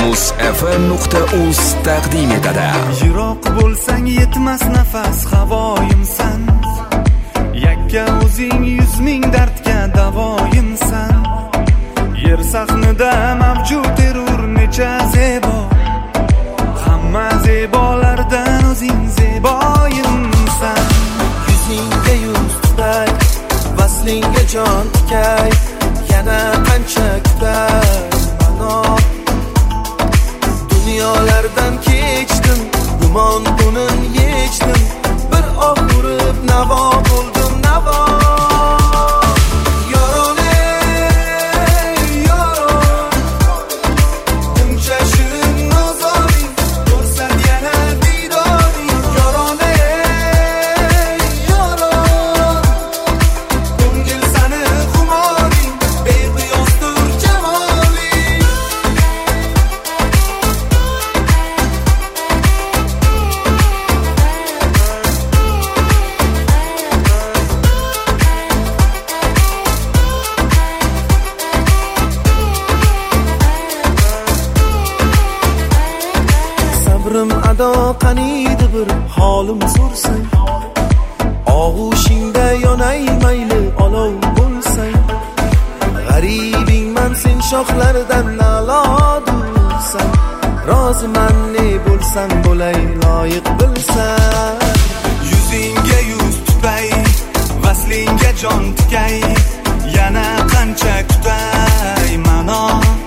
muzfm.uz taqdim etadi. Yiroq bo'lsang yetmas nafas havoyimsan, yakka o'zing 100 ming dardga davoyimsan. Yer sahnida mavjud terur necha zebo, hamma zebolardan o'zing zeboyimsan. Yuzingga yuz tutay, vaslingga jon tikay, yana qancha kutay mano. Dunyolardan kechdim, gumon bunin yechdim, bir oq urib navo bo'ldim navo. Sabrim ado qaniydi bir holim so'rsang, og'ushingda yonay mayli olov bo'lsang. G'aribingman sen shoxlaridan nalodursan, roziman ne bo'lsam bo'lay loyiq bilsan. Yuzingga yuz tutay, vaslingga jon tikay, yana qancha kutay mano.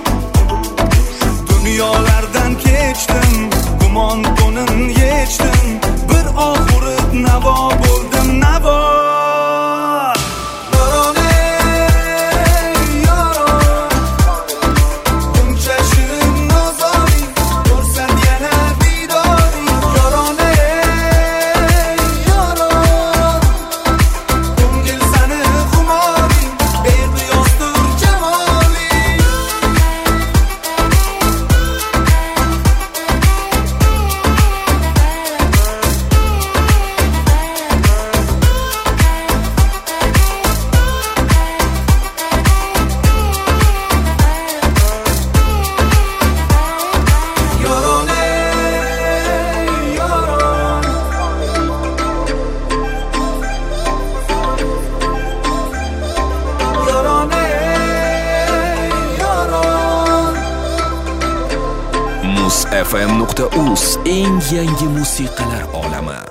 Dunyolardan kechdim, gumon bunin yechdim, bir oq urib navo bo'ldim navo. muzfm.uz eng yangi musiqalar olami.